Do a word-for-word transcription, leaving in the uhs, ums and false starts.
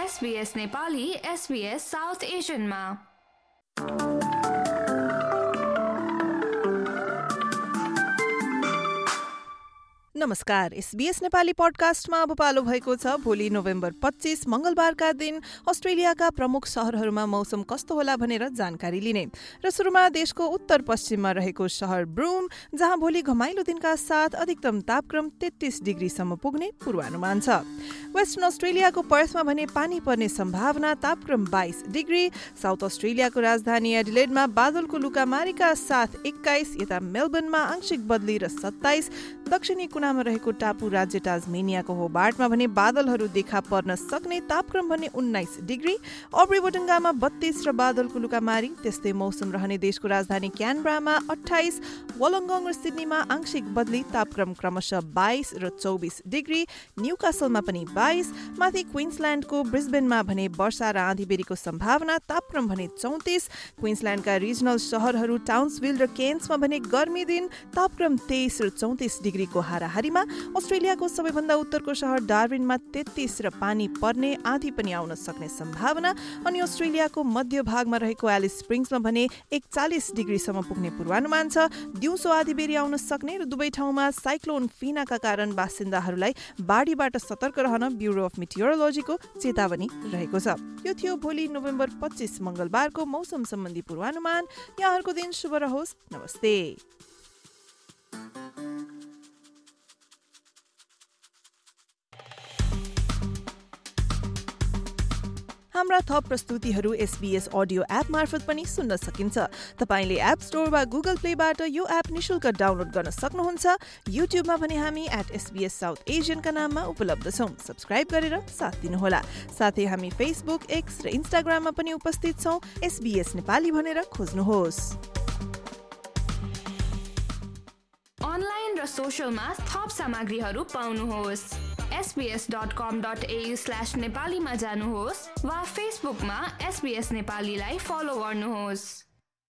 SBS Nepali SBS south एसियनमा। नमस्कार, SBS Nepali पडकास्टमा अब पालो भएको छ भोलि नोभेम्बर पच्चीस मंगलबारका दिन अस्ट्रेलियाका प्रमुख शहरहरूमा मौसम कस्तो होला भनेर जानकारी लिने। र सुरुमा देशको उत्तर पश्चिममा रहेको शहर ब्रूम, जहाँ भोलि घमाइलो दिनका साथ अधिकतम तापक्रम तेत्तीस डिग्रीसम्म पुग्ने पूर्वानुमान छ। वेस्टर्न अस्ट्रेलियाको पर्थमा भने पानी पर्ने सम्भावना, तापक्रम बाइस डिग्री। साउथ अस्ट्रेलियाको राजधानी एडिलेडमा बादलको लुकामारीका साथ एक्काइस, यता मेलबर्नमा आंशिक बदली र सत्ताइस, दक्षिणी कुनामा रहेको टापु राज्य टाजमेनियाको होबार्टमा भने बादलहरू देखा पर्न सक्ने, तापक्रम भने उन्नाइस डिग्री। ओब्रीबोटङ्गामा बत्तीस र बादलको लुकामारी। त्यस्तै मौसम रहने देशको राजधानी क्यानबरामा अट्ठाइस, वोलोङ्गोङ र सिडनीमा आंशिक बदली, तापक्रम क्रमशः बाइस र चौबिस डिग्री। न्यूकासलमा पनि बाइस। माथि क्वीन्सल्यान्डको ब्रिस्बेनमा भने वर्षा र आँधीबेहरीको सम्भावना, तापक्रम भने चौतिस। क्वीन्सल्यान्डका रिजनल शहरहरू टाउन्सभिल र केन्समा भने गर्मी दिन, तापक्रम तेइस र चौतिस डिग्रीको हाराहारीमा। अस्ट्रेलियाको सबैभन्दा उत्तरको शहर डार्विनमा तेत्तीस र पानी पर्ने, आँधी पनि आउन सक्ने सम्भावना। अनि अस्ट्रेलियाको मध्य भागमा रहेको एलिस स्प्रिङ्समा भने एकचालिस डिग्रीसम्म पुग्ने पूर्वानुमान छ। दिउँसो आँधीबेहरी आउन सक्ने र दुवै ठाउँमा साइक्लोन फिनाका कारण बासिन्दाहरूलाई बाढीबाट सतर्क रहन ब्युरो अफ मेटियोरोलोजीको चेतावनी रहेको छ। यो थियो भोलि नोभेम्बर पच्चीस मंगलबारको मौसम सम्बन्धी पूर्वानुमान। यहाँहरूको दिन शुभ रहोस्। नमस्ते। हाम्रा थप प्रस्तुतिहरू एसबीएस अडियो एप मार्फत पनि सुन्न सकिन्छ। तपाईले एप स्टोर वा गुगल प्लेबाट यो एप निशुल्क डाउनलोड गर्न सक्नुहुन्छ। युट्युबमा भने हामी एट एसबीएस साउथ एसियनका नाममा उपलब्ध छौं। सब्स्क्राइब गरेर साथ दिनुहोला। साथै हामी फेसबुक, एक्स र इन्स्टाग्राममा पनि उपस्थित छौं। एसबीएस नेपाली भनेर खोज्नुहोस्। अनलाइन र सोशलमा थप सामग्रीहरू पाउनुहोस्। SBS dot com dot AU slash नेपालीमा जानुहोस् वा फेसबुकमा एसबीएस नेपालीलाई फलो गर्नुहोस्।